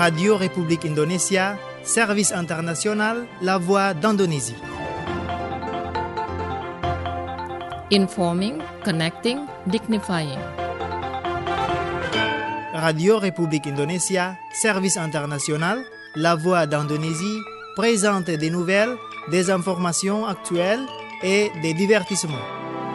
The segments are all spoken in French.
Radio Republik Indonesia, Service International, La Voix d'Indonésie. Informing, connecting, dignifying. Radio Republik Indonesia, Service International, La Voix d'Indonésie présente des nouvelles, des informations actuelles et des divertissements.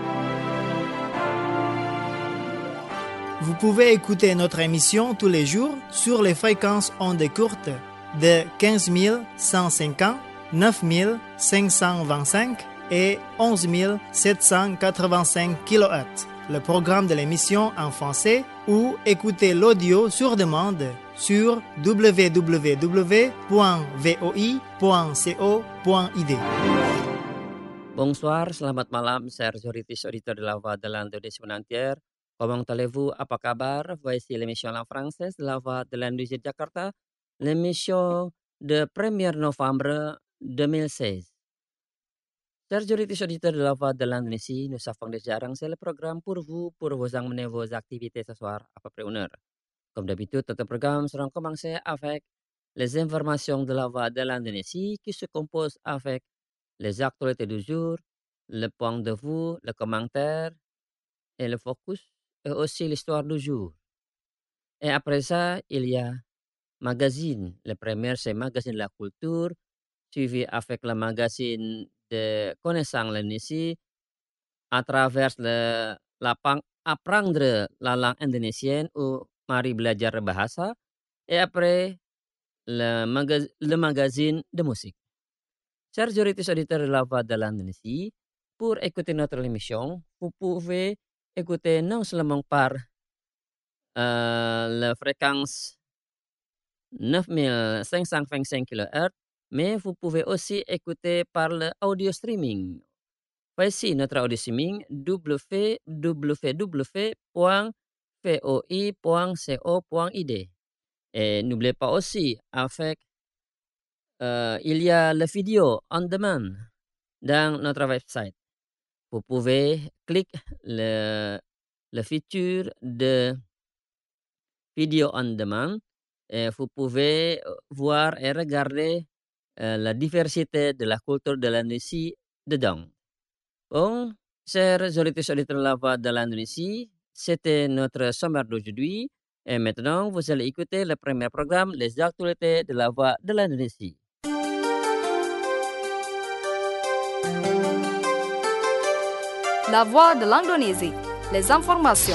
Vous pouvez écouter notre émission tous les jours sur les fréquences ondes courtes de 15 150, 9 525 et 11 785 kHz. Le programme de l'émission en français ou écouter l'audio sur demande sur www.voi.co.id. Bonsoir, selamat malam, Sergio Ritis, auditeur de la Voix de l'Indonésie entière. Comment allez-vous? Apa kabar? Voici l'émission en français de la Voix de l'Indonésie de Jakarta, l'émission de 1er novembre 2016. Sergio Ritis, auditeur de la Voix de l'Indonésie, nous avons déjà arrangé le programme pour vous mener vos activités ce soir après 1h. Comme d'habitude, notre programme sera commencé avec les informations de la Voix de l'Indonésie qui se composent avec les actualités du jour, le point de vue, le commentaire et le focus, et aussi l'histoire du jour. Et après ça, il y a magazine. Le premier, c'est magazine de la culture, suivi avec le magazine de connaissance l'Indonésie à travers apprendre la langue indonésienne ou mari belajar bahasa. Et après, le magazine de musique. Chers auditeurs de la Voix de l'Indonésie, pour écouter notre émission, vous pouvez écouter non seulement par la fréquence 9525 kHz, mais vous pouvez aussi écouter par l'audio streaming. Voici notre audio streaming www.voi.co.id. Et n'oubliez pas aussi, il y a la vidéo on demand dans notre website. Vous pouvez cliquer le feature de vidéo on demand et vous pouvez voir et regarder la diversité de la culture de l'Indonésie dedans. Bon, chers auditeurs de la Voix de l'Indonésie, c'était notre sommaire d'aujourd'hui. Et maintenant, vous allez écouter le premier programme, les actualités de la Voix de l'Indonésie. La Voix de l'Indonésie, les informations.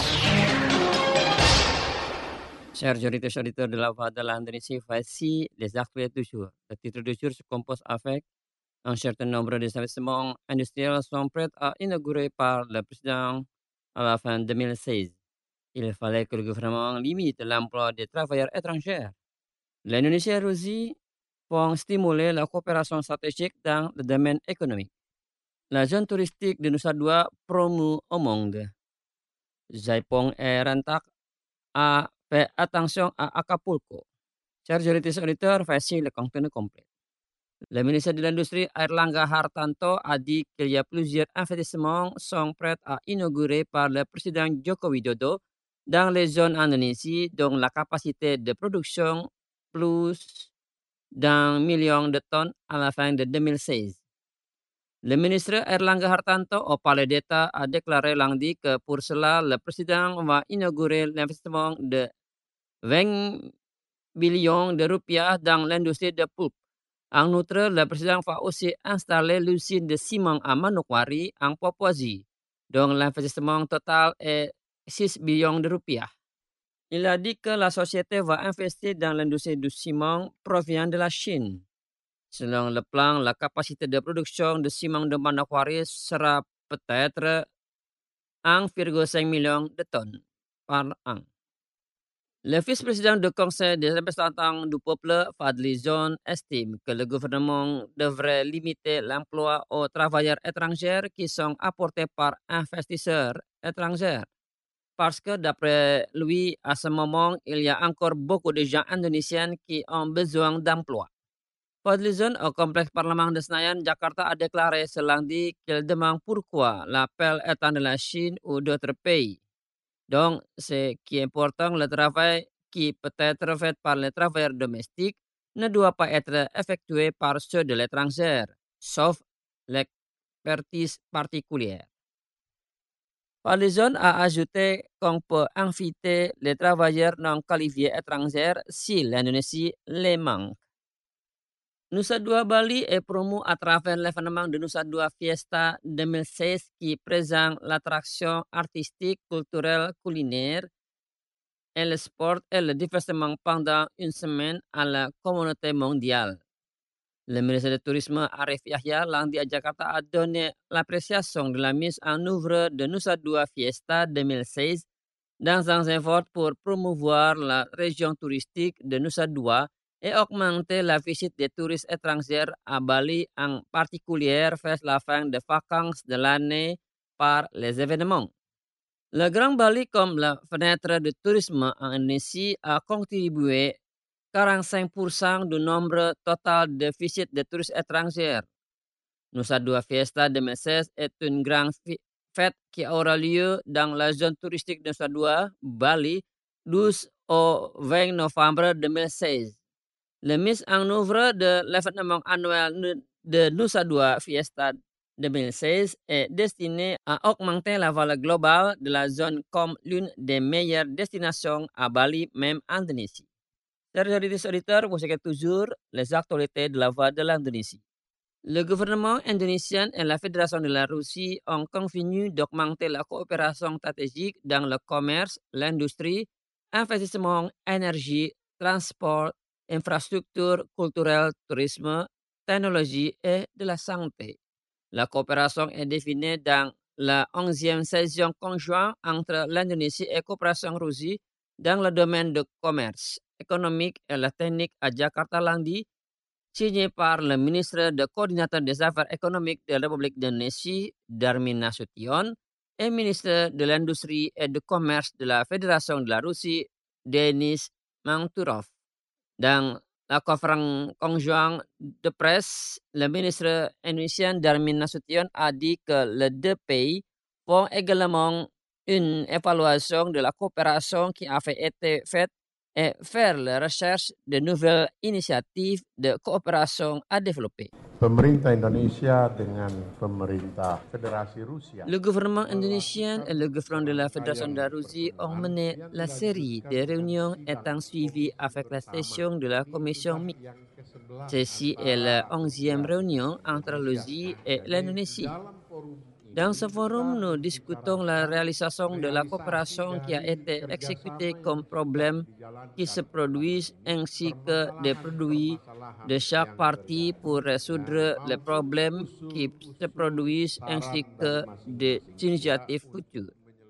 Chers auditeurs de la Voix de l'Indonésie, voici les actualités du jour. Le titre du jour se compose avec un certain nombre d'établissements industriels sont prêts à inaugurer par le président à la fin 2016. Il fallait que le gouvernement limite l'emploi des travailleurs étrangers. L'Indonésie aussi pour stimuler la coopération stratégique dans le domaine économique. La zone touristique de Nusa Dua promeut au monde. Jaipong et Rantak a fait attention à Acapulco. Chers auditeurs, voici le contenu complet. Le ministre de l'Industrie Airlangga Hartarto a dit qu'il y a plusieurs investissements sont prêts à inaugurer par le président Joko Widodo dans les zones Indonésie dont la capacité de production plus d'1 million de tonnes à la fin de 2016. Le ministre Airlangga Hartarto au Palais d'État a déclaré lundi que pour cela, le président va inaugurer l'investissement de 20 billions de rupiah dans l'industrie de pulpe. En outre, le président va aussi installer l'usine de ciment à Manokwari en Papouasie, dont l'investissement total est 6 billions de rupiah. Il a dit que la société va investir dans l'industrie du ciment provient de la Chine. Selon le plan, la capacité de production de ciment de Manokwari sera peut-être 1,5 million de tonnes par an. Le vice-président du Conseil des représentants du peuple, Fadli Zon, estime que le gouvernement devrait limiter l'emploi aux travailleurs étrangers qui sont apportés par investisseurs étrangers. Parce que d'après lui, à ce moment, il y a encore beaucoup de gens indonésiens qui ont besoin d'emploi. Fadli Zon au complexe parlement de Senayan, Jakarta, a déclaré ce lundi qu'il demande pourquoi l'appel étant de la Chine ou d'autres pays. Donc, ce qui est important, le travail qui peut être faite par les travailleurs domestiques ne doit pas être effectuée par ceux de l'étranger, sauf l'expertise particulière. Parlison a ajouté qu'on peut inviter les travailleurs non qualifiés étrangers si l'Indonésie les manque. Nusa Dua Bali est promu à travers l'événement de Nusa Dua Fiesta 2016 qui présente l'attraction artistique, culturelle, culinaire et le sport et le divertissement pendant une semaine à la communauté mondiale. Le ministre du Tourisme Arif Yahya lundi à Jakarta a donné l'appréciation de la mise en œuvre de Nusa Dua Fiesta 2016 dans un effort pour promouvoir la région touristique de Nusa Dua et augmenter la visite des touristes étrangers à Bali, en particulier vers la fin des vacances de l'année par les événements. Le Grand Bali, comme la fenêtre de tourisme en Indonésie, a contribué 45% du nombre total de visites de touristes étrangers. Nusa Dua Fiesta 2016 est une grande fête qui aura lieu dans la zone touristique de Nusa Dua, Bali, 12 au 20 novembre 2016. La mise en œuvre de l'événement annuel de Nusa Dua Fiesta 2016 est destinée à augmenter la valeur globale de la zone comme l'une des meilleures destinations à Bali, même en Indonésie. Chers auditeurs, vous écoutez toujours les actualités de la Voix de l'Indonésie. Le gouvernement indonésien et la Fédération de la Russie ont convenu d'augmenter la coopération stratégique dans le commerce, l'industrie, investissement, énergie, transport, infrastructure culturelle, tourisme, technologie et de la santé. La coopération est définie dans la 11e session conjointe entre l'Indonésie et la coopération Russie dans le domaine du commerce économique et la technique à Jakarta lundi, signé par le ministre de coordinateur des affaires économiques de la République d'Indonésie, Darmin Nasution, et ministre de l'Industrie et du Commerce de la Fédération de la Russie, Denis Manturov. Dans la conférence conjointe de presse, le ministre indonésien Darmin Nasution a dit que les deux pays font également une évaluation de la coopération qui a été faite et faire la recherche de nouvelles initiatives de coopération à développer. Pemerintah Indonesia dengan pemerintah Federasi Rusia. Le gouvernement indonésien et le gouvernement de la Fédération de la Russie ont mené la série de réunions étant suivies avec la session de la commission mixte. Ceci est la 11e réunion entre la Russie et l'Indonésie. Dans ce forum, nous discutons la réalisation de la coopération qui a été exécutée comme problème qui se produisent ainsi que des produits de chaque partie pour résoudre les problèmes qui se produisent ainsi que des initiatives futures.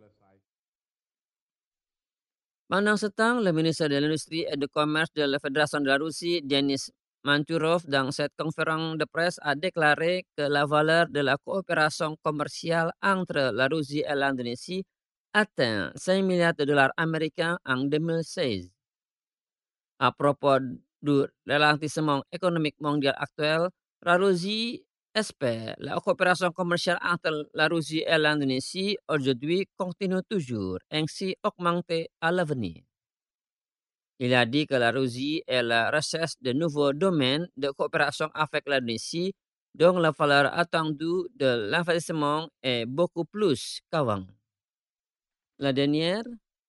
Pendant ce temps, le ministre de l'Industrie et du Commerce de la Fédération de la Russie, Denis Manturov, dans cette conférence de presse, a déclaré que la valeur de la coopération commerciale entre la Russie et l'Indonésie atteint 5 milliards de dollars américains en 2016. À propos du ralentissement économique mondial actuel, la Russie espère la coopération commerciale entre la Russie et l'Indonésie aujourd'hui continue toujours, ainsi augmenter à l'avenir. Il a dit que la Russie est la recherche de nouveaux domaines de coopération avec l'Indonésie, dont la valeur attendue de l'investissement est beaucoup plus qu'avant. La dernière,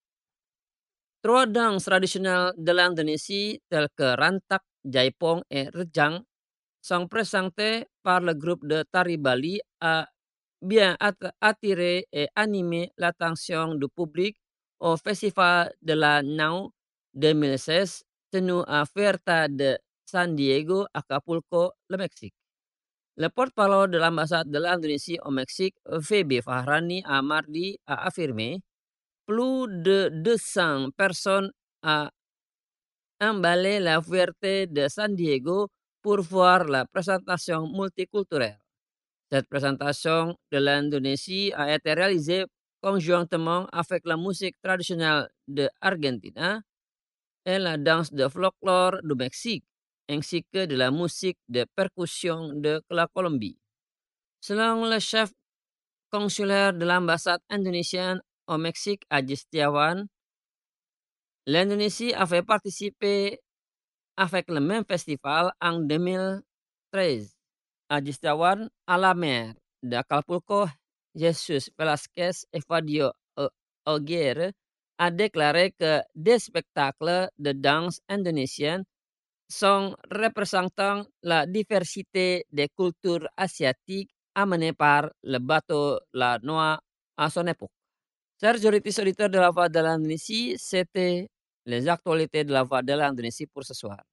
3 danses traditionnelles de l'Indonésie, telles que Rantak, Jaipong et Rejang, sont présentées par le groupe de Tari Bali a bien attiré et animé l'attention du public au Festival de la Nau 2016 tenu à Fuerza de San Diego, Acapulco, le Mexique. Le porte-parole de l'ambassade de l'Indonésie au Mexique, Feby Fahrani, a mardi a affirmé plus de 200 personnes ont emballé la Fuerza de San Diego pour voir la présentation multiculturelle. Cette présentation de l'Indonésie a été réalisée conjointement avec la musique traditionnelle de Argentina et la danse de folklore du Mexique, ainsi que de la musique de percussion de la Colombie. Selon le chef consulaire de l'ambassade indonésienne au Mexique, Aji Setiawan, L'Indonésie avait participé avec le même festival en 2013. Ajistawan à la mer d'Acapulco, Jesus Velasquez Evadio Aguirre a déclaré que des spectacles de danse indonésienne sont représentant la diversité des cultures asiatiques amenées par le bateau La Noix à son époque. Chers auditeurs de la Voix de l'Indonésie, c'était les actualités de la Voix de l'Indonésie pour ce soir.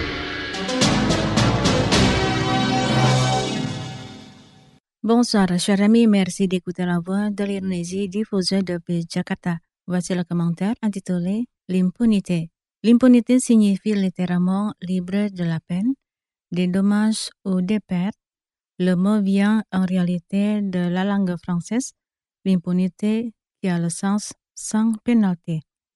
Bonsoir, chers amis, merci d'écouter la Voix de l'Indonésie diffusée depuis Jakarta. Voici le commentaire intitulé L'impunité. L'impunité signifie littéralement libre de la peine, des dommages ou des pertes. Le mot vient en réalité de la langue française, l'impunité qui a le sens sans pénalité.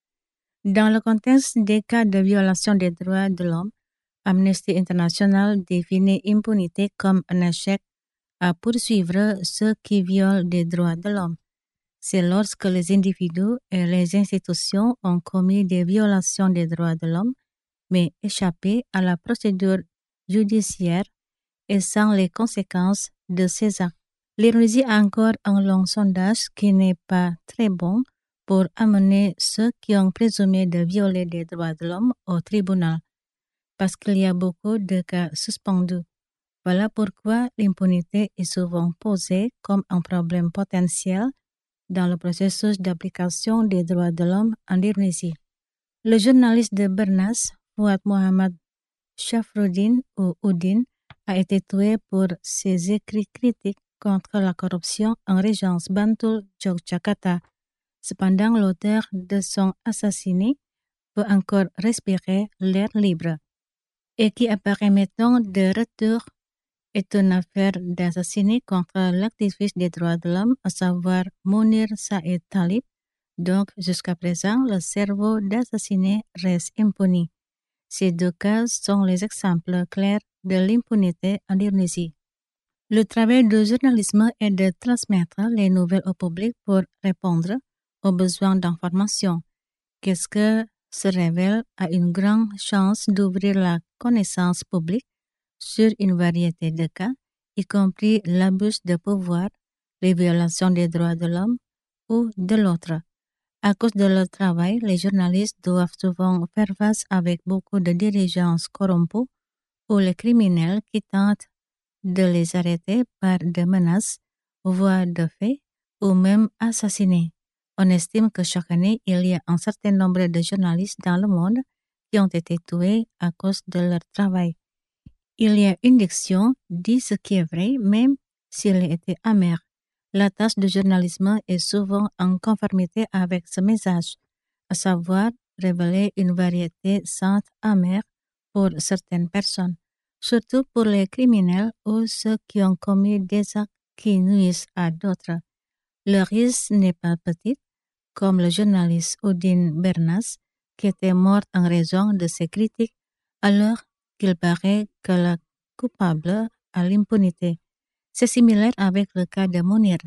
Dans le contexte des cas de violation des droits de l'homme, Amnesty International définit impunité comme un échec à poursuivre ceux qui violent des droits de l'homme. C'est lorsque les individus et les institutions ont commis des violations des droits de l'homme, mais échappé à la procédure judiciaire et sans les conséquences de ces actes. L'Indonésie a encore un long sondage qui n'est pas très bon pour amener ceux qui ont présumé de violer des droits de l'homme au tribunal, parce qu'il y a beaucoup de cas suspendus. Voilà pourquoi l'impunité est souvent posée comme un problème potentiel dans le processus d'application des droits de l'homme en Indonésie. Le journaliste de Bernas, Fuad Muhammad Shafruddin ou Udin, a été tué pour ses écrits critiques contre la corruption en Régence Bantul, Yogyakarta. Cependant, l'auteur de son assassinat peut encore respirer l'air libre. Et qui apparaît maintenant de retour est une affaire d'assassinat contre l'activiste des droits de l'homme, à savoir Munir Said Talib. Donc, jusqu'à présent, le cerveau d'assassinat reste impuni. Ces deux cas sont les exemples clairs de l'impunité en Indonésie. Le travail du journalisme est de transmettre les nouvelles au public pour répondre aux besoins d'information. Qu'est-ce que se révèle à une grande chance d'ouvrir la connaissance publique sur une variété de cas, y compris l'abus de pouvoir, les violations des droits de l'homme ou de l'autre. À cause de leur travail, les journalistes doivent souvent faire face avec beaucoup de dirigeants corrompus ou les criminels qui tentent de les arrêter par des menaces, voire de faits, ou même assassinés. On estime que chaque année, il y a un certain nombre de journalistes dans le monde qui ont été tués à cause de leur travail. Il y a une diction, dit ce qui est vrai, même s'il a été amer. La tâche du journalisme est souvent en conformité avec ce message, à savoir révéler une variété sainte amère pour certaines personnes, surtout pour les criminels ou ceux qui ont commis des actes qui nuisent à d'autres. Le risque n'est pas petit, comme le journaliste Udin Bernas, qui était mort en raison de ses critiques, alors qu'il paraît que le coupable a l'impunité. C'est similaire avec le cas de Munir.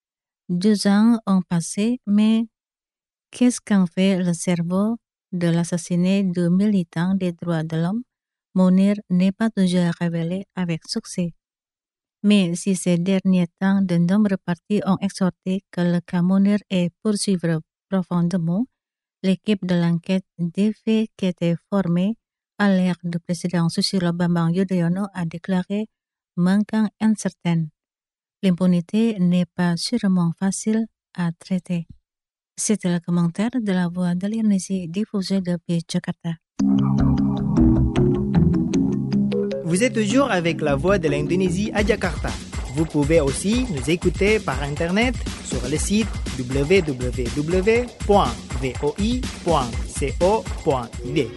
2 ans ont passé, mais qu'est-ce qu'en fait le cerveau de l'assassinat de militants des droits de l'homme? Munir n'est pas toujours révélé avec succès. Mais si ces derniers temps de nombreux partis ont exhorté que le cas Munir est poursuivre profondément, l'équipe de l'enquête des faits qui était formée à l'ère du président Susilo Bambang Yudhoyono a déclaré manquant incertaine. L'impunité n'est pas sûrement facile à traiter. C'était le commentaire de la Voix de l'Indonésie diffusé depuis Jakarta. Vous êtes toujours avec la Voix de l'Indonésie à Jakarta. Vous pouvez aussi nous écouter par Internet sur le site www.voi.co.id.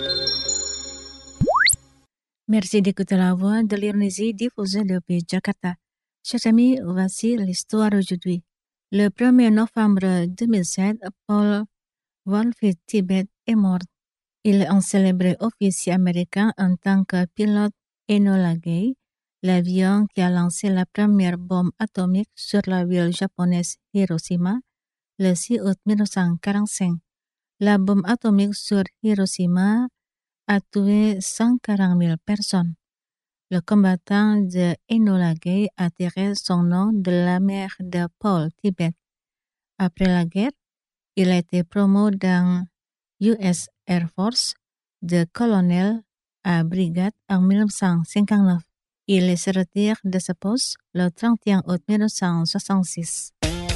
Merci d'écouter la Voix de l'Indonésie diffusée depuis Jakarta. Chers amis, voici l'histoire aujourd'hui. Le 1er novembre 2007, Paul Wolfit Tibet est mort. Il est un célèbre officier américain en tant que pilote Enola Gay, l'avion qui a lancé la première bombe atomique sur la ville japonaise Hiroshima le 6 août 1945. La bombe atomique sur Hiroshima a tué 140 000 personnes. Le combattant de Enola Gay a tiré son nom de la mer de Pôle, Tibet. Après la guerre, il a été promu dans US Air Force de colonel à brigade en 1959. Il se retire de ce poste le 31 août 1966.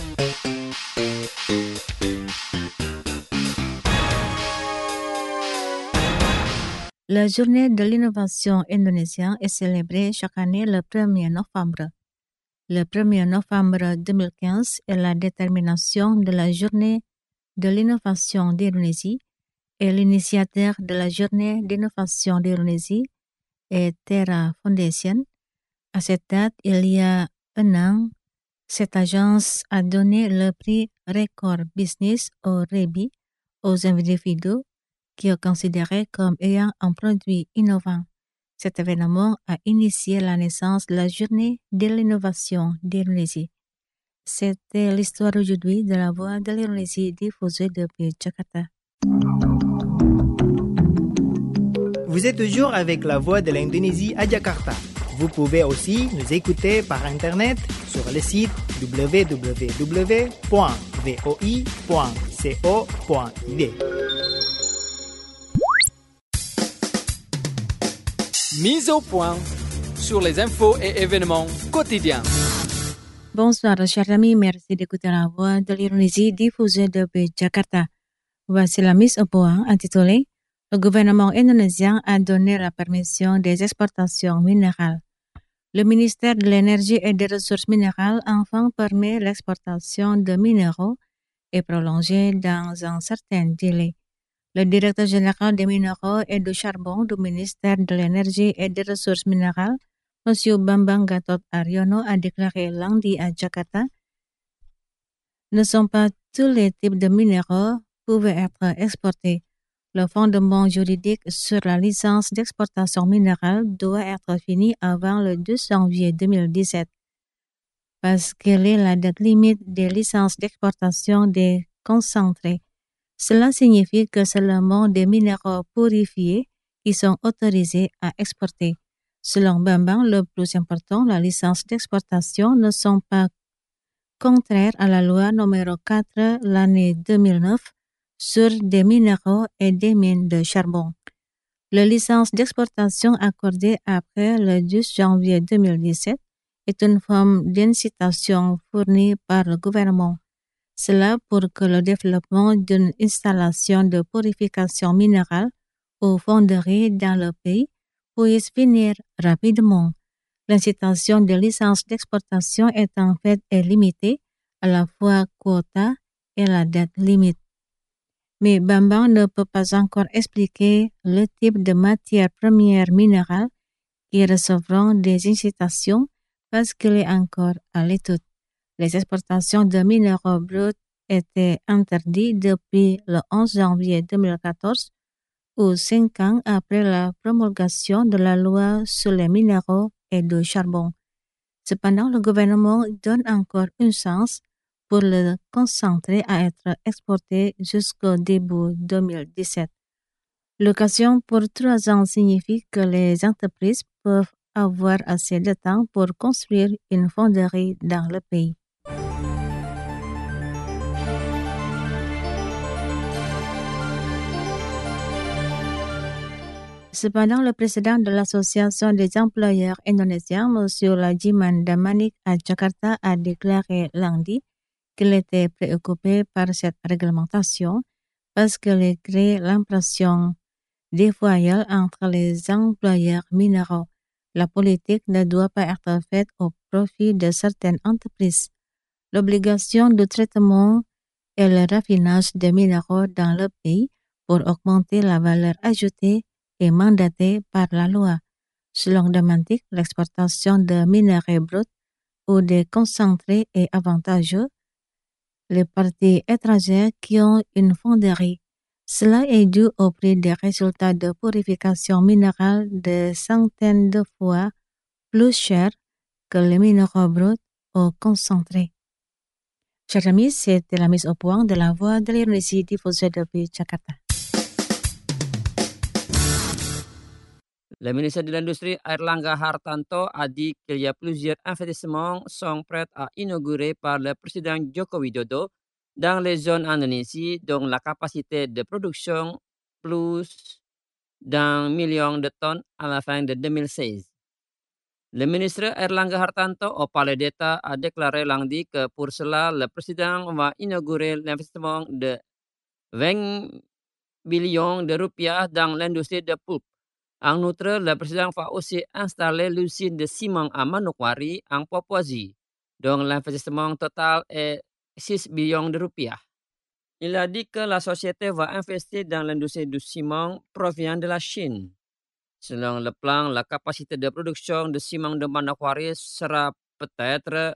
La journée de l'innovation indonésienne est célébrée chaque année le 1er novembre. Le 1er novembre 2015 est la détermination de la journée de l'innovation d'Indonésie et l'initiateur de la journée d'innovation d'Indonésie est Terra Foundation. À cette date, il y a un an, cette agence a donné le prix Record Business au REBI aux individus qui est considéré comme ayant un produit innovant. Cet événement a initié la naissance de la journée de l'innovation d'Indonésie. C'était l'histoire aujourd'hui de la voix de l'Indonésie diffusée depuis Jakarta. Vous êtes toujours avec la voix de l'Indonésie à Jakarta. Vous pouvez aussi nous écouter par Internet sur le site www.voi.co.id. Mise au point sur les infos et événements quotidiens. Bonsoir, chers amis. Merci d'écouter la voix de l'Indonésie diffusée depuis Jakarta. Voici la mise au point intitulée « Le gouvernement indonésien a donné la permission des exportations minérales ». Le ministère de l'Énergie et des Ressources minérales enfin permet l'exportation de minéraux et prolongé dans un certain délai. Le directeur général des minéraux et du charbon du ministère de l'Énergie et des Ressources minérales, M. Bambang Gatot Aryono, a déclaré lundi à Jakarta « Ne sont pas tous les types de minéraux pouvaient être exportés. Le fondement juridique sur la licence d'exportation minérale doit être fini avant le 2 janvier 2017 parce qu'elle est la date limite des licences d'exportation des concentrés. Cela signifie que seulement des minéraux purifiés qui sont autorisés à exporter. Selon Bambang, le plus important, la licence d'exportation ne sont pas contraires à la loi numéro 4 l'année 2009 sur des minéraux et des mines de charbon. La licence d'exportation accordée après le 10 janvier 2017 est une forme d'incitation fournie par le gouvernement. Cela pour que le développement d'une installation de purification minérale ou fonderie dans le pays puisse finir rapidement. L'incitation de licence d'exportation est en fait limitée à la fois quota et la date limite. Mais Bambang ne peut pas encore expliquer le type de matières premières minérales qui recevront des incitations parce qu'il est encore à l'étude. Les exportations de minéraux bruts étaient interdites depuis le 11 janvier 2014 ou 5 ans après la promulgation de la loi sur les minéraux et le charbon. Cependant, le gouvernement donne encore une chance pour le concentré à être exporté jusqu'au début 2017. L'occasion pour 3 ans signifie que les entreprises peuvent avoir assez de temps pour construire une fonderie dans le pays. Cependant, le président de l'Association des employeurs indonésiens, M. Lajiman Damanik à Jakarta, a déclaré lundi qu'il était préoccupé par cette réglementation parce qu'elle crée l'impression déloyale entre les employeurs minéraux. La politique ne doit pas être faite au profit de certaines entreprises. L'obligation de traitement et le raffinage des minéraux dans le pays pour augmenter la valeur ajoutée est mandatée par la loi. Selon Damanik, l'exportation de minerais bruts ou des concentrés est avantageuse. Les parties étrangères qui ont une fonderie. Cela est dû au prix des résultats de purification minérale de centaines de fois plus cher que les minéraux bruts ou concentrés. Chers amis, c'était la mise au point de la voix de l'Indonésie diffusée depuis Jakarta. Le ministre de l'Industrie Airlangga Hartarto a dit qu'il y a plusieurs investissements sont prêts à inaugurer par le président Joko Widodo dans les zones Indonésie dont la capacité de production plus d'1 million de tonnes à la fin de 2016. Le ministre Airlangga Hartarto au Palais d'État a déclaré lundi que pour cela, le président va inaugurer l'investissement de 20 billions de rupiah dans l'industrie de pulpe. En outre, le président va aussi installer l'usine de ciment à Manokwari en Papouasie, dont l'investissement total est 6 billions de rupiah. Il a dit que la société va investir dans l'industrie du ciment provient de la Chine. Selon le plan, la capacité de production de ciment de Manokwari sera peut-être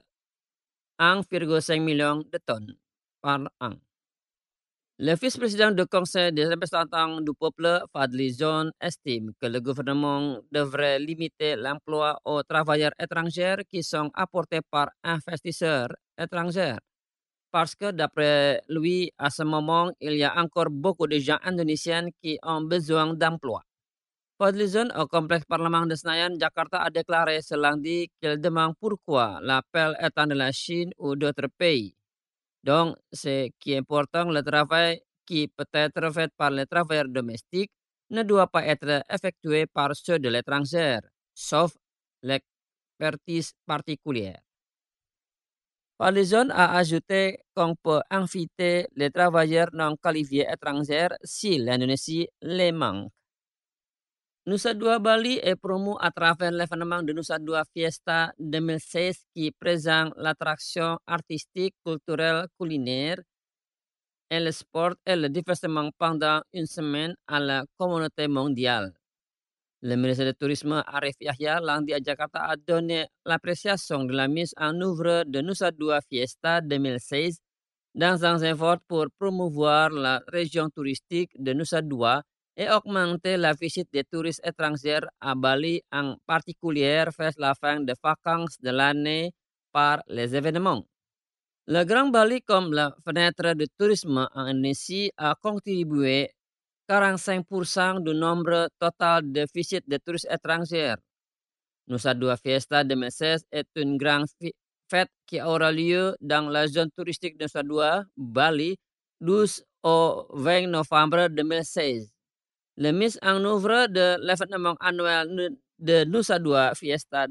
1,5 million de tonnes par an. Le vice-président du Conseil des représentants du peuple, Fadli Zon, estime que le gouvernement devrait limiter l'emploi aux travailleurs étrangers qui sont apportés par investisseurs étrangers. Parce que d'après lui, à ce moment, il y a encore beaucoup de gens indonésiens qui ont besoin d'emploi. Fadli Zon au complexe parlement de Senayan, Jakarta, a déclaré ce lundi qu'il demande pourquoi l'appel étant de la Chine ou d'autres pays. Donc, ce qui est important, le travail qui peut être fait par les travailleurs domestiques ne doit pas être effectué par ceux de l'étranger, sauf l'expertise particulière. Fadli Zon a ajouté qu'on peut inviter les travailleurs non qualifiés étrangers si l'Indonésie les manque. Nusa Dua Bali est promu à travers l'événement de Nusa Dua Fiesta 2016 qui présente l'attraction artistique, culturelle, culinaire et le sport et le divertissement pendant une semaine à la communauté mondiale. Le ministre du Tourisme Arif Yahya lundi à Jakarta a donné l'appréciation de la mise en œuvre de Nusa Dua Fiesta 2016 dans un effort pour promouvoir la région touristique de Nusa Dua et augmenter la visite des touristes étrangers à Bali, en particulier vers la fin des vacances de l'année par les événements. Le Grand Bali, comme la fenêtre de tourisme en Indonésie, a contribué 45% du nombre total de visites de touristes étrangers. Nusa Dua Fiesta 2016 est une grande fête qui aura lieu dans la zone touristique de Nusa Dua, Bali, 12 au 20 novembre 2016. La mise en œuvre de l'événement annuel de Nusa Dua Fiesta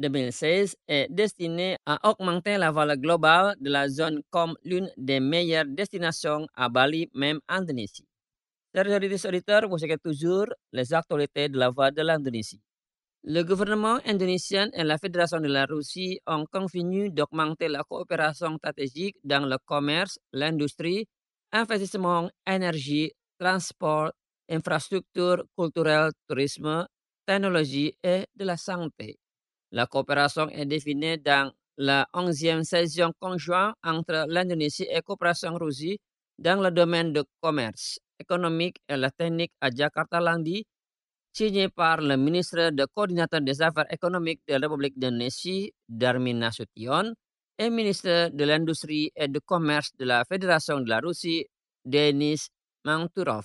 2016 est destinée à augmenter la valeur globale de la zone comme l'une des meilleures destinations à Bali, même en Indonésie. Chers auditeurs, vous écoutez toujours les actualités de la Voix de l'Indonésie. Le gouvernement indonésien et la Fédération de la Russie ont convenu d'augmenter la coopération stratégique dans le commerce, l'industrie, investissement, énergie, transport, infrastructure culturelle, tourisme, technologie et de la santé. La coopération est définie dans la 11e session conjointe entre l'Indonésie et la coopération Russie dans le domaine du commerce économique et la technique à Jakarta lundi, signée par le ministre de coordinateur des affaires économiques de la République d'Indonésie, Darmin Nasution, et ministre de l'Industrie et du Commerce de la Fédération de la Russie, Denis Manturov.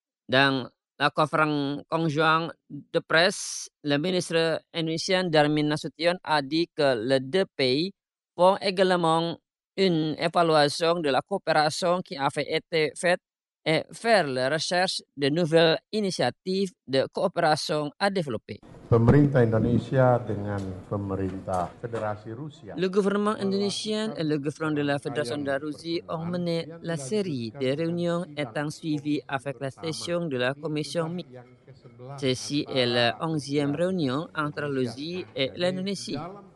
Dans la conférence conjointe de presse, le ministre indonésien Darmin Nasution a dit que les deux pays font également une évaluation de la coopération qui a été faite et faire la recherche de nouvelles initiatives de coopération à développer. Pemerintah Indonesia dengan pemerintah Federasi Rusia. Le gouvernement indonésien et le gouvernement de la Fédération de la Russie ont mené la série de réunions étant suivies avec la session de la commission mixte. Ceci est la 11e réunion entre la Russie et l'Indonésie.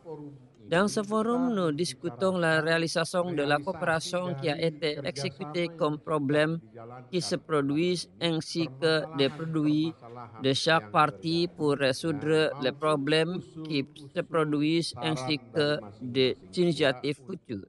Dans ce forum, nous discutons la réalisation de la coopération qui a été exécutée comme problème qui se produisent ainsi que des produits de chaque partie pour résoudre les problèmes qui se produisent ainsi que des initiatives futures.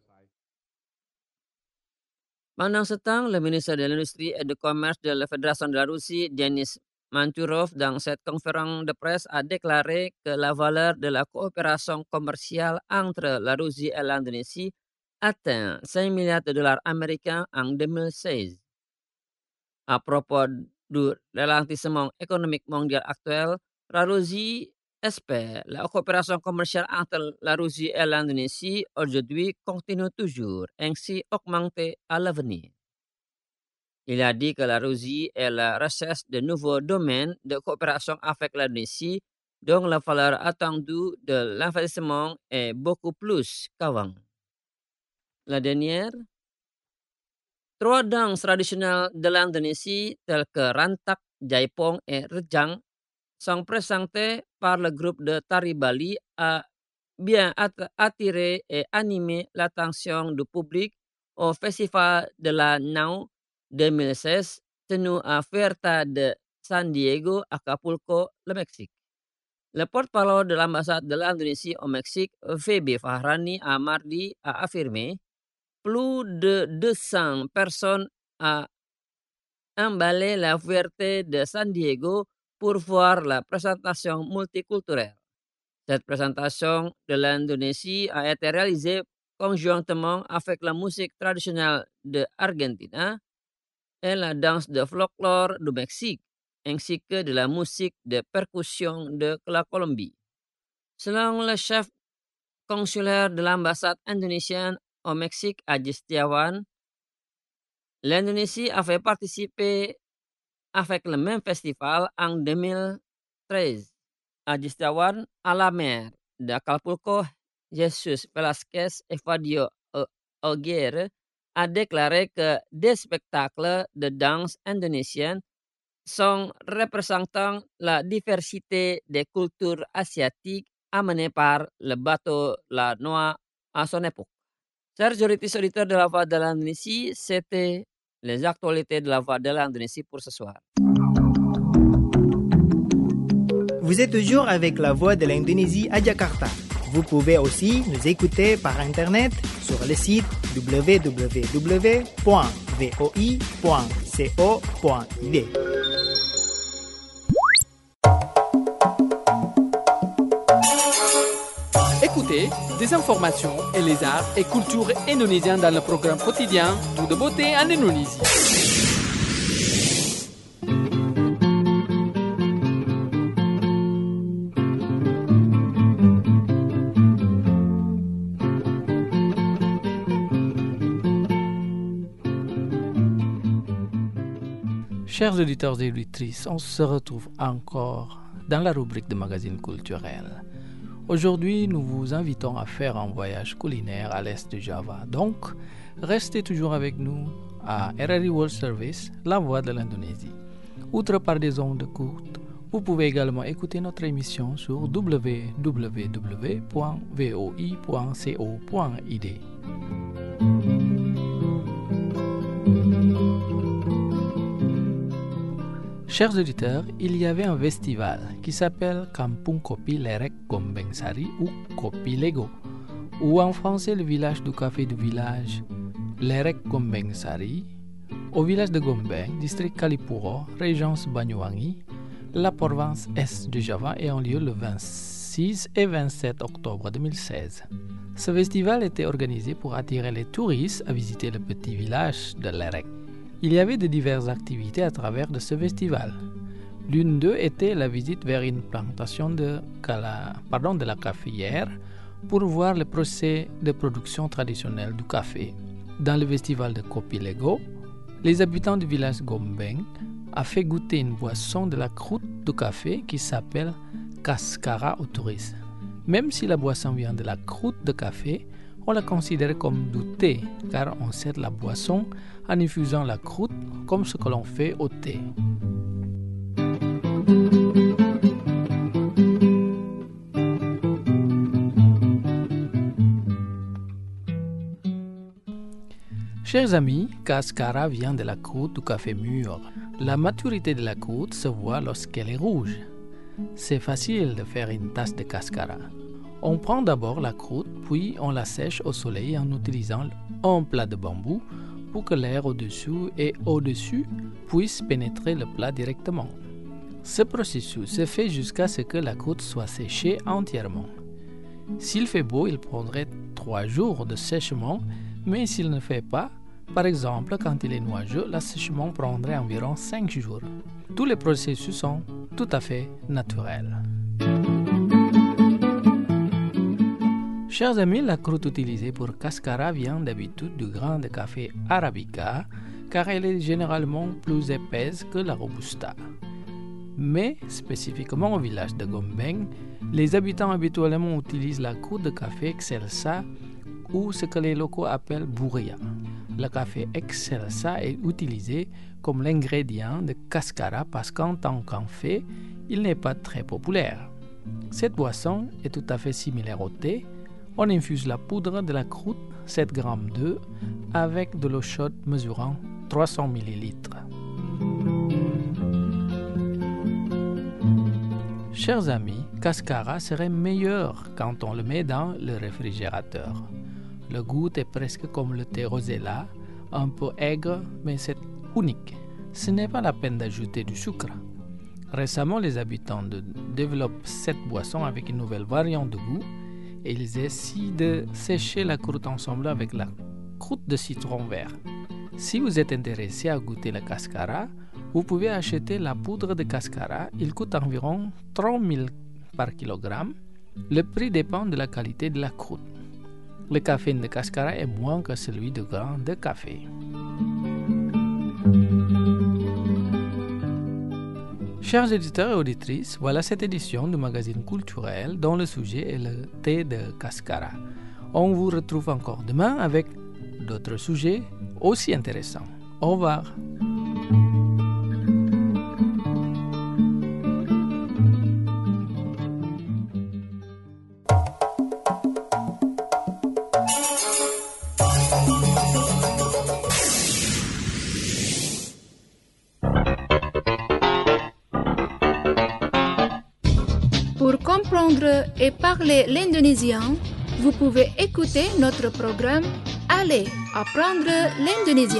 Pendant ce temps, le ministre de l'Industrie et du Commerce de la Fédération de la Russie, Denis Manturov, dans cette conférence de presse, a déclaré que la valeur de la coopération commerciale entre la Russie et l'Indonésie atteint 5 milliards de dollars américains en 2016. À propos du ralentissement économique mondial actuel, la Russie espère la coopération commerciale entre la Russie et l'Indonésie aujourd'hui continue toujours, ainsi augmenter à l'avenir. Il a dit que la Russie est la recherche de nouveaux domaines de coopération avec l'Indonésie dont la valeur attendue de l'investissement est beaucoup plus qu'avant. La dernière, 3 danses traditionnelles de l'Indonésie telles que Rantak, Jaipong et Rejang sont présentées par le groupe de Tari Bali a bien attiré et animé l'attention du public au Festival de la Nau 2016 tenu à Fuerza de San Diego, Acapulco, le Mexique. Le porte-parole de l'ambassade de l'Indonésie au Mexique, Feby Fahrani, a mardi a affirmé plus de 200 personnes ont emballé la Fuerza de San Diego pour voir la présentation multiculturelle. Cette présentation de l'Indonésie a été réalisée conjointement avec la musique traditionnelle de Argentina et la danse de folklore du Mexique, ainsi que de la musique de percussion de la Colombie. Selon le chef consulaire de l'ambassade indonésienne au Mexique, Aji Setiawan, l'Indonésie avait participé avec le même festival en 2013. Aji Setiawan, à la maire d'Acapulco, Jesus Velasquez Evadio Aguirre, a déclaré que des spectacles de danse indonésienne sont représentant la diversité des cultures asiatiques amenées par le bateau La Noa à son époque. Chers auditeurs de la Voix de l'Indonésie, c'était les actualités de la Voix de l'Indonésie pour ce soir. Vous êtes toujours avec la Voix de l'Indonésie à Jakarta. Vous pouvez aussi nous écouter par Internet sur le site www.voi.co.id. Écoutez des informations et les arts et cultures indonésiens dans le programme quotidien Tout de beauté en Indonésie. Chers auditeurs et auditrices, on se retrouve encore dans la rubrique de magazine culturel. Aujourd'hui, nous vous invitons à faire un voyage culinaire à l'est de Java. Donc, restez toujours avec nous à RRI World Service, la voix de l'Indonésie. Outre par des ondes courtes, vous pouvez également écouter notre émission sur www.voi.co.id. Chers auditeurs, il y avait un festival qui s'appelle Kampung Kopi Lerek Gombeng Sari ou Kopi Lego, ou en français le village du café du village Lerek Gombeng Sari, au village de Gombeng, district Kalipuro, régence Banyuwangi, la province est de Java, et en lieu le 26 et 27 octobre 2016. Ce festival était organisé pour attirer les touristes à visiter le petit village de Lerek. Il y avait de diverses activités à travers de ce festival. L'une d'eux était la visite vers une plantation de la caféière pour voir le procès de production traditionnelle du café. Dans le festival de Kopi Lego, les habitants du village Gombeng ont fait goûter une boisson de la croûte du café qui s'appelle Kaskara aux touristes. Même si la boisson vient de la croûte de café, on la considère comme du thé, car on sert la boisson en infusant la croûte comme ce que l'on fait au thé. Chers amis, Kaskara vient de la croûte du café mûr. La maturité de la croûte se voit lorsqu'elle est rouge. C'est facile de faire une tasse de Kaskara. On prend d'abord la croûte, puis on la sèche au soleil en utilisant un plat de bambou pour que l'air au-dessous et au-dessus puisse pénétrer le plat directement. Ce processus se fait jusqu'à ce que la croûte soit séchée entièrement. S'il fait beau, il prendrait 3 jours de séchement, Mais s'il ne fait pas, par exemple, quand il est nuageux, l'assèchement prendrait environ 5 jours. Tous les processus sont tout à fait naturels. Chers amis, la croûte utilisée pour cascara vient d'habitude du grain de café arabica, car elle est généralement plus épaisse que la robusta. Mais, spécifiquement au village de Gombeng, les habitants habituellement utilisent la croûte de café excelsa ou ce que les locaux appellent bourria. Le café excelsa est utilisé comme l'ingrédient de cascara parce qu'en tant qu'en fait, il n'est pas très populaire. Cette boisson est tout à fait similaire au thé. On infuse la poudre de la croûte, 7 g d'œufs, avec de l'eau chaude mesurant 300 ml. Chers amis, cascara serait meilleur quand on le met dans le réfrigérateur. Le goût est presque comme le thé rosella, un peu aigre, mais c'est unique. Ce n'est pas la peine d'ajouter du sucre. Récemment, les habitants développent cette boisson avec une nouvelle variante de goût et ils essaient de sécher la croûte ensemble avec la croûte de citron vert. Si vous êtes intéressé à goûter la cascara, vous pouvez acheter la poudre de cascara. Il coûte environ 30 000 par kilogramme. Le prix dépend de la qualité de la croûte. Le caféine de cascara est moins que celui de grain de café. Chers éditeurs et auditrices, voilà cette édition du magazine culturel dont le sujet est le thé de cascara. On vous retrouve encore demain avec d'autres sujets aussi intéressants. Au revoir. Pour comprendre et parler l'indonésien, vous pouvez écouter notre programme Allez apprendre l'indonésien.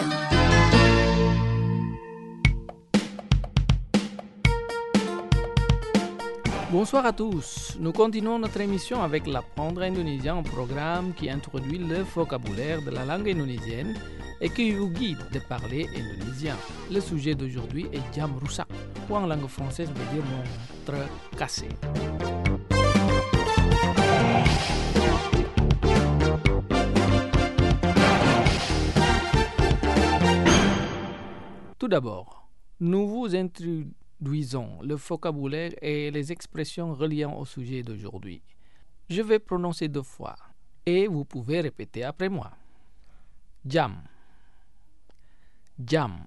Bonsoir à tous. Nous continuons notre émission avec l'apprendre indonésien, un programme qui introduit le vocabulaire de la langue indonésienne et qui vous guide de parler indonésien. Le sujet d'aujourd'hui est jam rusak, ou en langue française veut dire montre cassée. Tout d'abord, nous vous introduisons le vocabulaire et les expressions reliant au sujet d'aujourd'hui. Je vais prononcer 2 fois et vous pouvez répéter après moi. Jam, jam.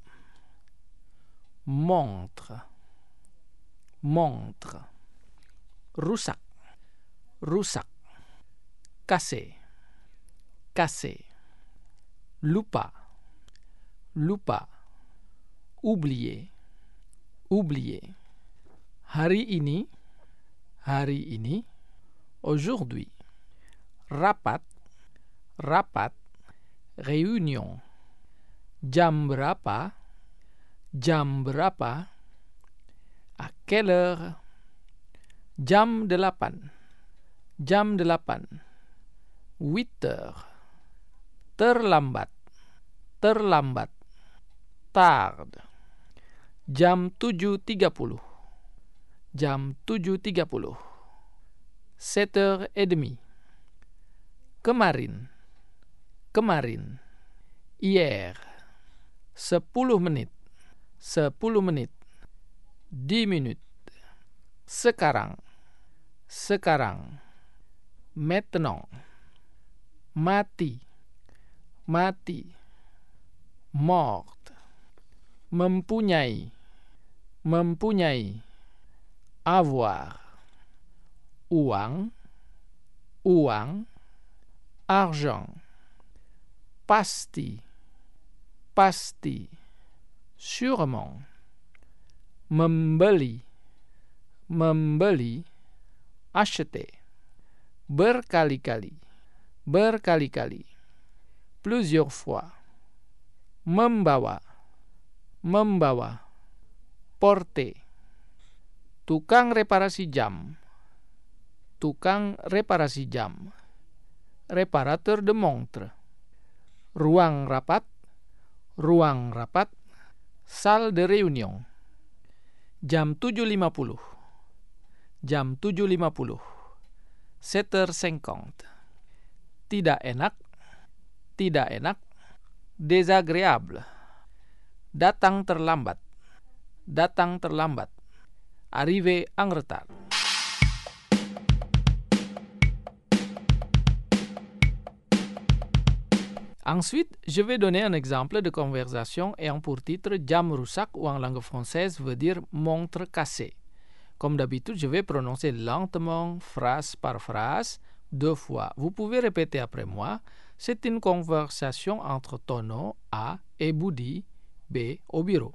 Montre, montre. Rusak, rusak. Cassé, cassé. Lupa, lupa. Oublier, oublier. Hari ini, aujourd'hui. Rapat, rapat. Réunion. Jam berapa, jam berapa. À quelle heure? Jam 8, jam 8. 8 heures. Terlambat, terlambat. Tard. Jam 7.30. Jam 7.30. 7h30. Kemarin. Kemarin. Hier. 10 menit. 10 menit. 10 minutes. Sekarang. Sekarang. Maintenant. Mati. Mati. Mort. Mempunyai, mempunyai. Avoir. Uang, uang. Argent. Pasti, pasti. Sûrement. Membeli, membeli. Acheter. Berkali-kali, berkali-kali. Plusieurs fois. Membawa, membawa. Porter. Tukang reparasi jam. Tukang reparasi jam. Réparateur de montre. ruang rapat, salle de réunion. Jam 7.50, jam 7.50, 7h50. Tidak enak, désagréable. Datang terlambat, arriver en retard. Ensuite, je vais donner un exemple de conversation ayant pour titre jam rusak ou en langue française veut dire montre cassée. Comme d'habitude, je vais prononcer lentement, phrase par phrase, 2 fois. Vous pouvez répéter après moi. C'est une conversation entre Tono, A, et Budi, B, au bureau.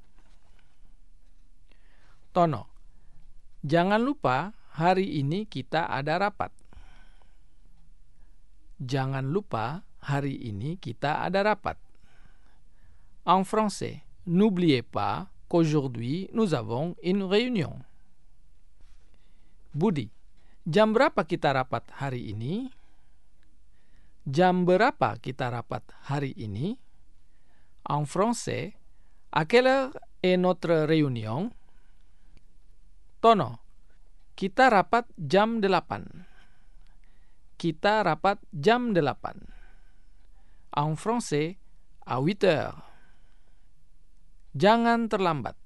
Tono, jangan lupa hari ini kita ada rapat. Jangan lupa hari ini kita ada rapat. En français, n'oubliez pas qu'aujourd'hui nous avons une réunion. Budi, jam berapa kita rapat hari ini? Jam berapa kita rapat hari ini? En français, à quelle heure est notre réunion? Tono, kita rapat jam 8. Kita rapat jam 8. En français, à 8 heures. Jangan terlambat.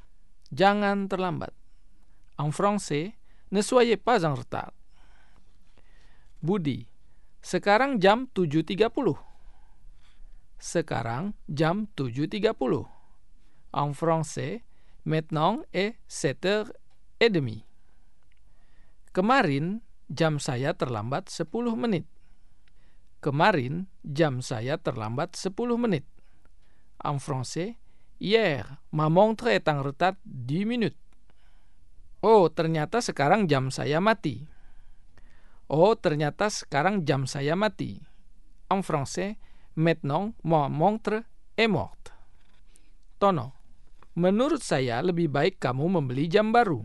En français, ne soyez pas en retard. Budi, sekarang jam 7.30. Sekarang jam 7.30. En français, maintenant est 7h30. Kemarin jam saya terlambat 10 menit. Kemarin jam saya terlambat 10 menit. En français, hier ma montre est en retard 10 minutes. Oh, ternyata sekarang jam saya mati. En français, maintenant ma montre est morte. Tono, menurut saya lebih baik kamu membeli jam baru.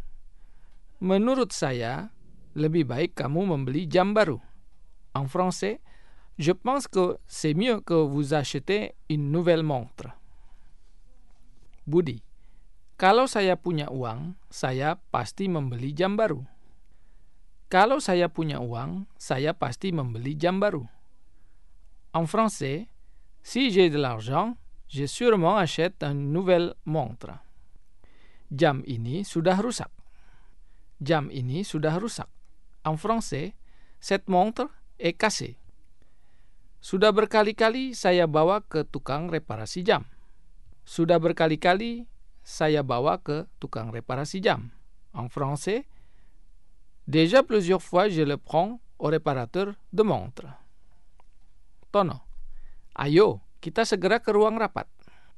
En français, je pense que c'est mieux que vous achetez une nouvelle montre. Budi, kalau saya punya uang, saya pasti membeli jam baru. En français, si j'ai de l'argent, je sûrement achète une nouvelle montre. Jam ini sudah rusak. En français, cette montre est cassée. Sudah berkali-kali saya bawa ke tukang reparasi jam. En français, déjà plusieurs fois je le prends au réparateur de montres. Tono, ayo kita segera ke ruang rapat.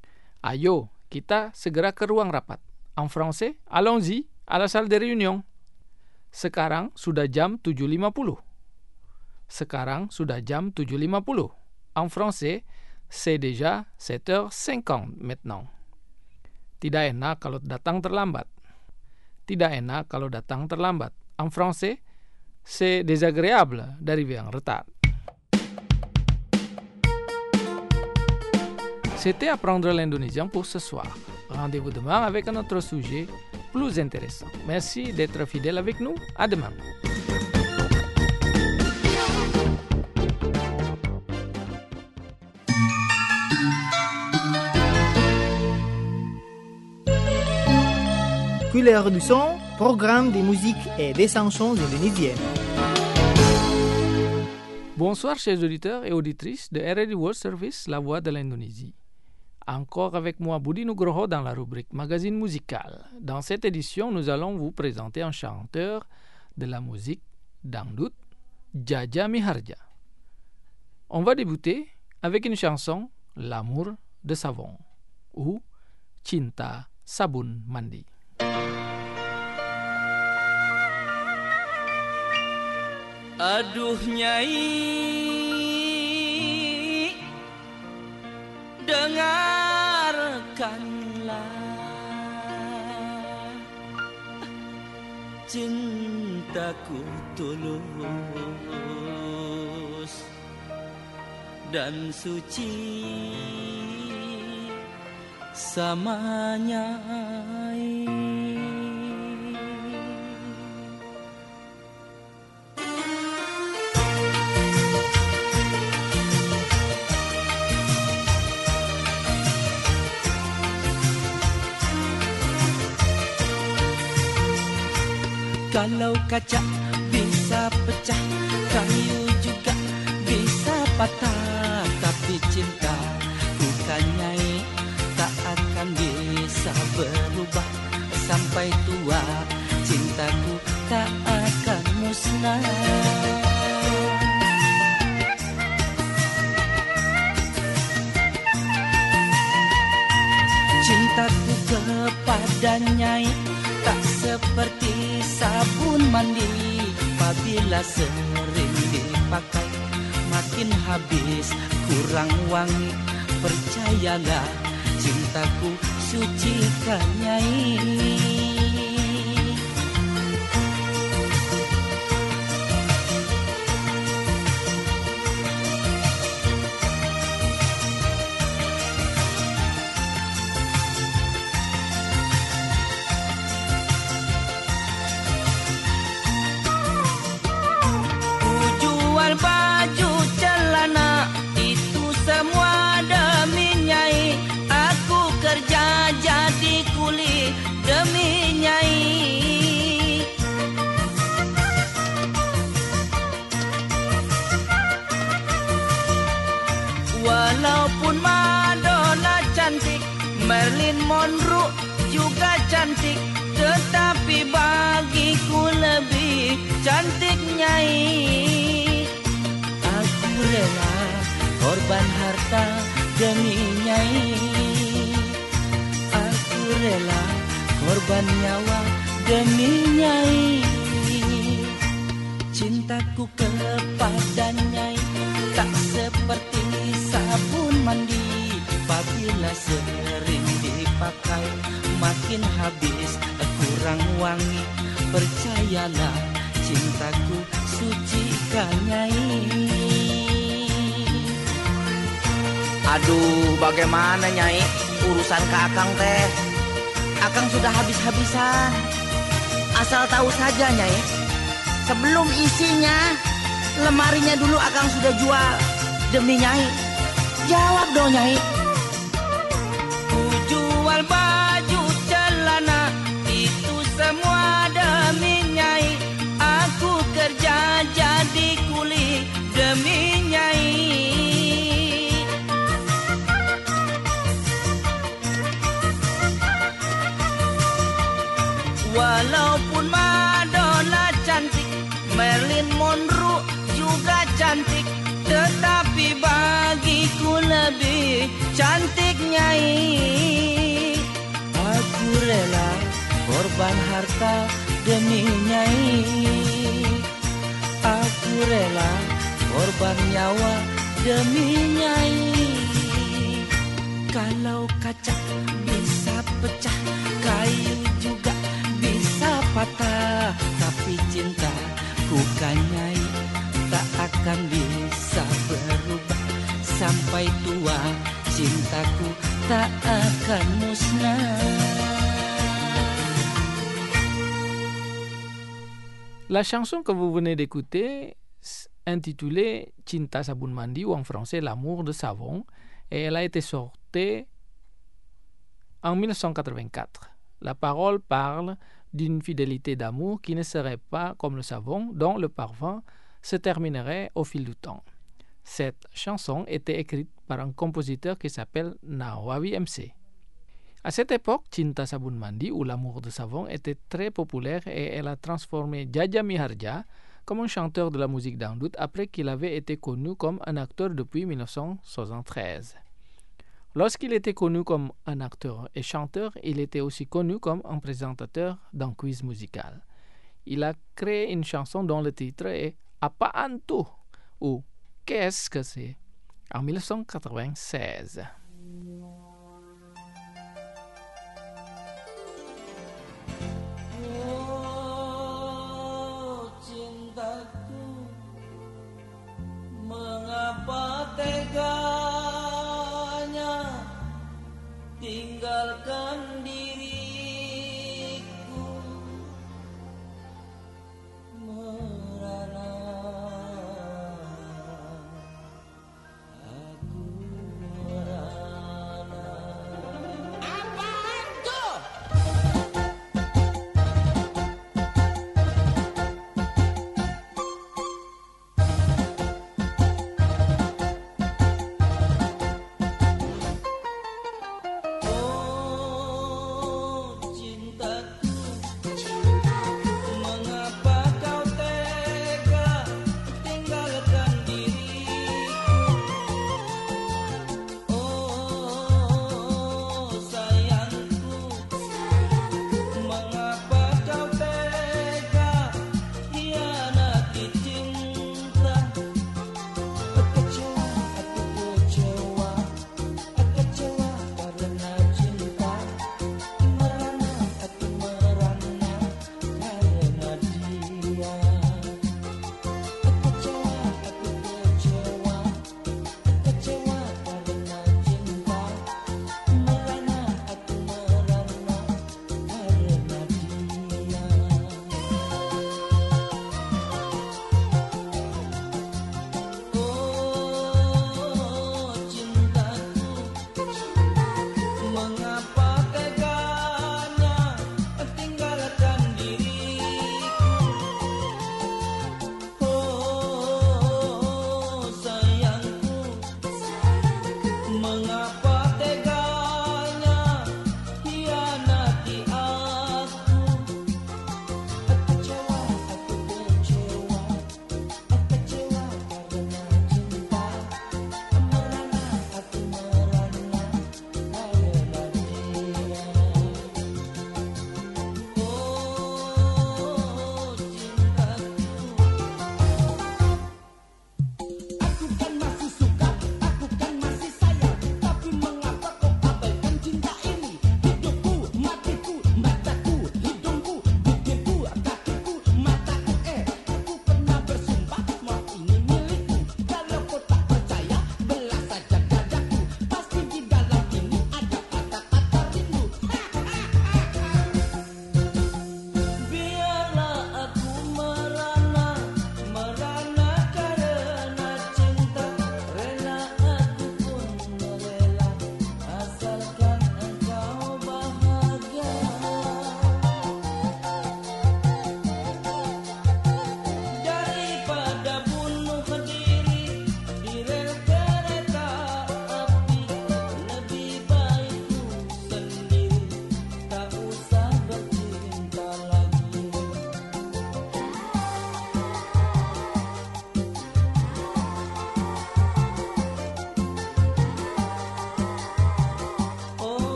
En français, allons-y à la salle de réunion. Sekarang sudah jam 7.50. En français, c'est déjà 7h50 maintenant. Tidak enak kalau datang terlambat. En français, c'est désagréable d'arriver en retard. C'était Apprendre l'indonésien pour ce soir. Rendez-vous demain avec un autre sujet plus intéressant. Merci d'être fidèle avec nous. À demain. Couleur du son, programme de musique et des chansons indonésiennes. Bonsoir chers auditeurs et auditrices de RRI World Service, la voix de l'Indonésie. Encore avec moi Budi Nugroho dans la rubrique Magazine musical. Dans cette édition, nous allons vous présenter un chanteur de la musique dangdut, Jaja Miharja. On va débuter avec une chanson, L'amour de savon, ou Cinta Sabun Mandi. Aduh Nyai, dengarkanlah cintaku tulus dan suci samanya. Kalau kaca bisa pecah, kayu juga bisa patah, tapi cinta bukannya tak akan bisa berubah sampai tua. Cintaku tak akan musnah. Cintaku kepadanya tak seperti sabun mandi, apabila sering dipakai makin habis kurang wangi. Percayalah, cintaku suci kan Nyai. Baju celana itu semua demi Nyai. Aku kerja jadi kuli demi Nyai. Walaupun Madonna cantik, Marilyn Monroe juga cantik, tetapi bagiku lebih cantik Nyai. Rela korban harta demi Nyai. Aku rela korban nyawa demi Nyai. Cintaku kepada Nyai tak seperti sabun mandi, apabila sering dipakai makin habis kurang wangi. Percayalah, cintaku suci kan Nyai. Aduh, bagaimana Nyai? Urusan ke Akang teh, Akang sudah habis-habisan. Asal tahu saja Nyai, sebelum isinya, lemarinya dulu Akang sudah jual demi Nyai. Jawab dong Nyai. Ku jual baju celana itu semua demi Nyai. Aku kerja jadi kuli demi Nyai. Walaupun Madonna cantik, Marilyn Monroe juga cantik, tetapi bagiku lebih cantik Nyai. Aku rela korban harta demi Nyai. Aku rela korban nyawa demi Nyai. Kalau kaca bisa pecah, kayu juga bisa patah, tapi cinta bukan Nyai tak akan bisa berubah sampai tua. Cintaku tak akan musnah. La chanson que vous venez d'écouter, intitulée Cinta Sabun Mandi ou en français L'amour de savon, et elle a été sortie en 1984. La parole parle d'une fidélité d'amour qui ne serait pas comme le savon dont le parfum se terminerait au fil du temps. Cette chanson était écrite par un compositeur qui s'appelle Nawawi MC. À cette époque, Cinta Sabun Mandi ou l'amour de savon était très populaire et elle a transformé Jaja Miharja comme un chanteur de la musique dangdut après qu'il avait été connu comme un acteur depuis 1973. Lorsqu'il était connu comme un acteur et chanteur, il était aussi connu comme un présentateur d'un quiz musical. Il a créé une chanson dont le titre est Apaan tuh ou Qu'est-ce que c'est en 1996. Oh, cintaku, mengapa tega tinggalkan diriku merana aku merana. Apaan tuh? Oh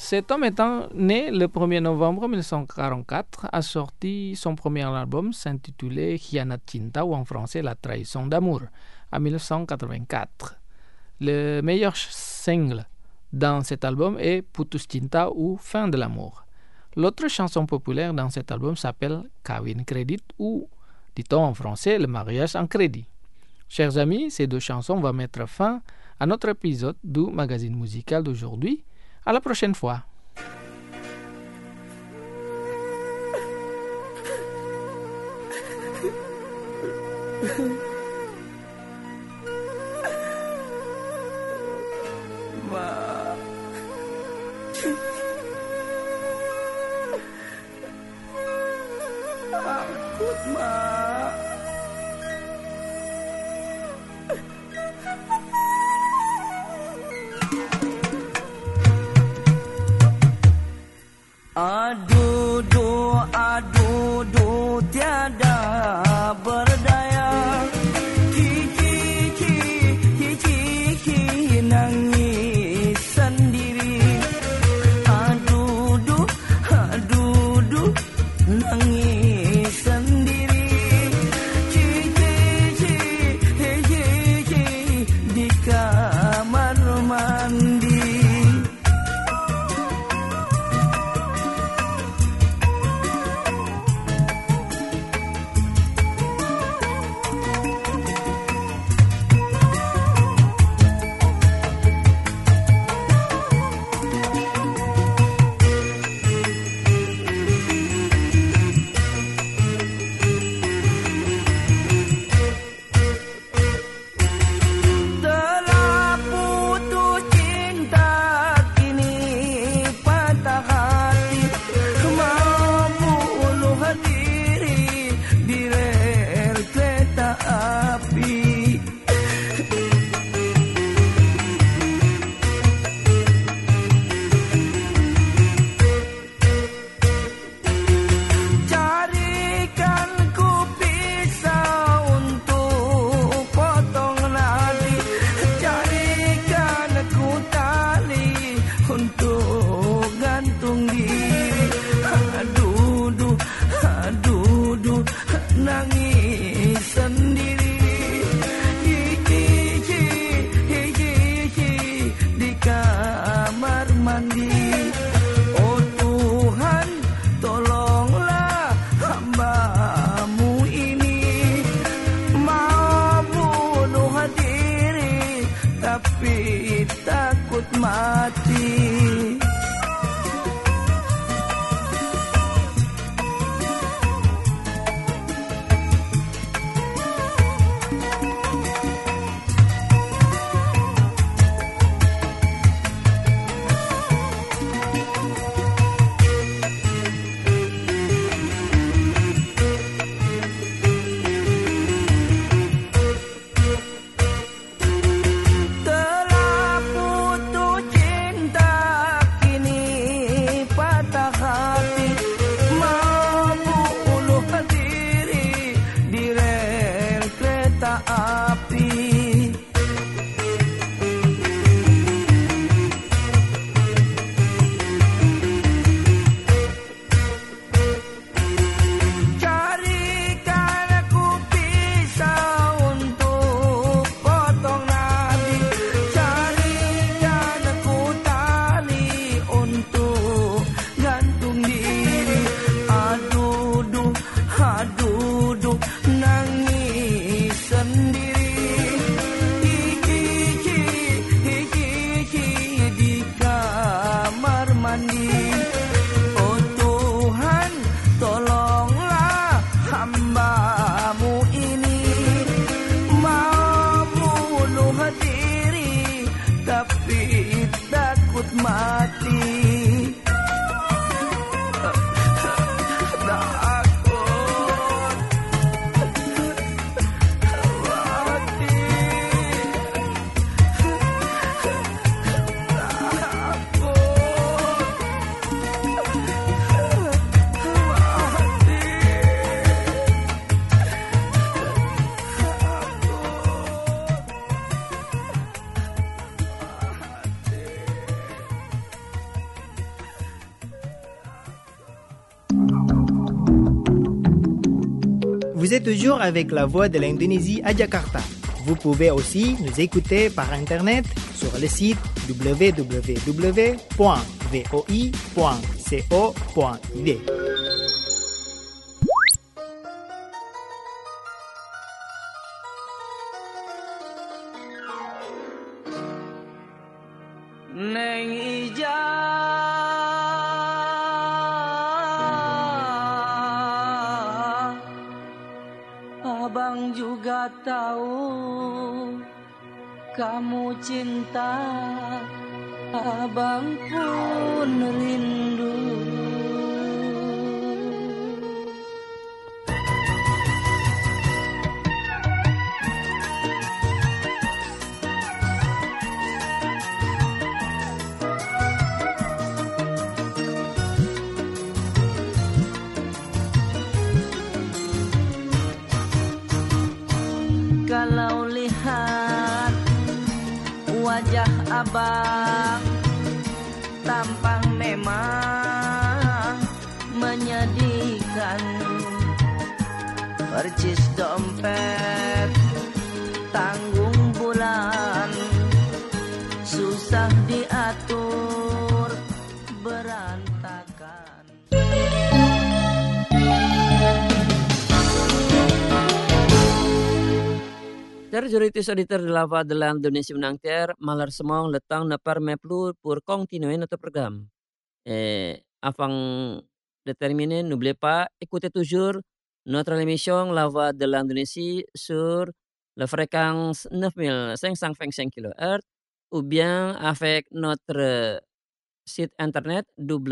Cet homme étant né le 1er novembre 1944, a sorti son premier album s'intitulé Hianat Cinta, ou en français La trahison d'amour, en 1984. Le meilleur single dans cet album est Putus Cinta, ou Fin de l'amour. L'autre chanson populaire dans cet album s'appelle Kawin Kredit, ou, dit-on en français, Le mariage en crédit. Chers amis, ces deux chansons vont mettre fin à notre épisode du magazine musical d'aujourd'hui. À la prochaine fois. Aduh, tiada berdaya. Kiki, nangis sendiri. Aduh, nangis sendiri. Kiki, di kamar mandi. Vous êtes toujours avec la voix de l'Indonésie à Jakarta. Vous pouvez aussi nous écouter par Internet sur le site www.voi.co.id. Neng Ija, abang juga tahu kamu cinta, abang pun rindu. Kalau lihat wajah abang, tampang memang menyedihkan. Percis dompet, tanggung bulan, susah diatur, berantakan. Juritis auditor de la voix de l'Indonésie menangter malar semong letang na permeplu pour continuer notre programme. Et avant de terminer, n'oubliez pas, écoutez toujours notre émission La Voix de l'Indonésie sur la fréquence 9525 kHz ou bien avec notre site internet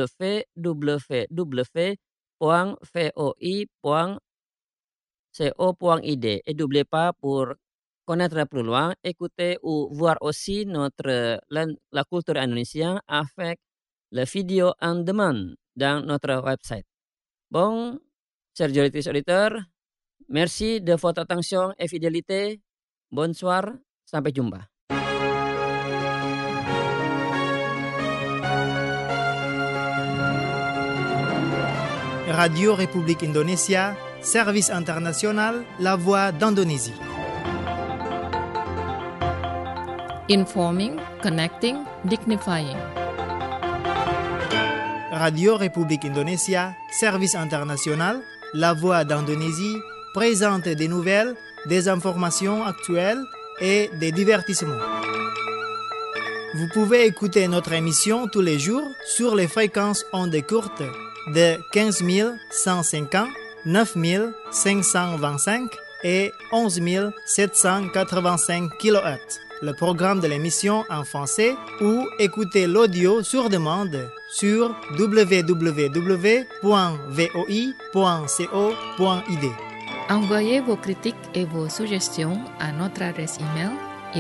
www.voi.co.id. Et n'oubliez pas, pour connaître plus loin, écouter ou voir aussi la culture indonésienne avec la vidéo on demand dans notre website. Bon, chers auditeurs, merci de votre attention et fidélité. Bonsoir, sampai jumpa. Radio République Indonésia, service international, la voix d'Indonésie. Informing, connecting, dignifying. Radio République Indonésia, service international, la voix d'Indonésie, présente des nouvelles, des informations actuelles et des divertissements. Vous pouvez écouter notre émission tous les jours sur les fréquences ondes courtes de 15 150, 9 525 et 11 785 kHz. Le programme de l'émission en français ou écouter l'audio sur demande sur www.voi.co.id. Envoyez vos critiques et vos suggestions à notre adresse email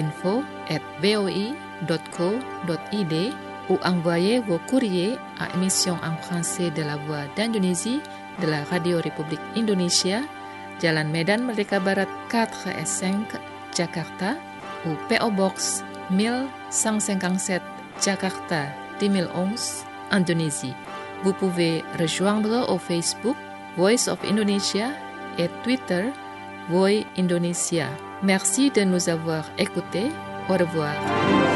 info@voi.co.id ou envoyez vos courriers à émission en français de la Voix d'Indonésie de la Radio République Indonésia, Jalan Medan Merdeka Barat 4S5, Jakarta, ou PO Box 1157 Jakarta 2011, Indonésie. Vous pouvez rejoindre au Facebook Voice of Indonesia et Twitter Voi Indonesia. Merci de nous avoir écoutés. Au revoir.